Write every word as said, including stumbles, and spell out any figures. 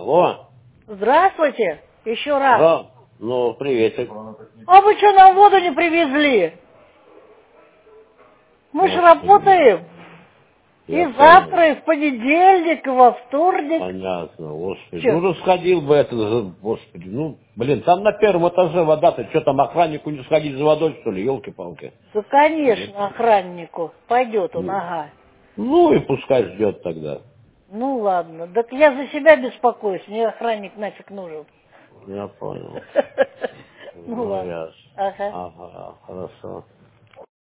Алло. Здравствуйте. Еще раз. Да. Ну, приветик. А вы что, нам воду не привезли? Мы же Господи. работаем. Я И понял. завтра, и в понедельник, и во вторник. Понятно, господи. Чё? Ну, же сходил бы это, за- господи. Ну, блин, там на первом этаже вода-то. Что там, охраннику не сходить за водой, что ли? Елки-палки. Да, конечно, охраннику. Пойдет он, Ну, ага. ну и пускай ждет тогда. Ну ладно. Так я за себя беспокоюсь. Мне охранник нафиг нужен. Я понял. Ну Ну, ладно. ясно. Ага. Ага, хорошо.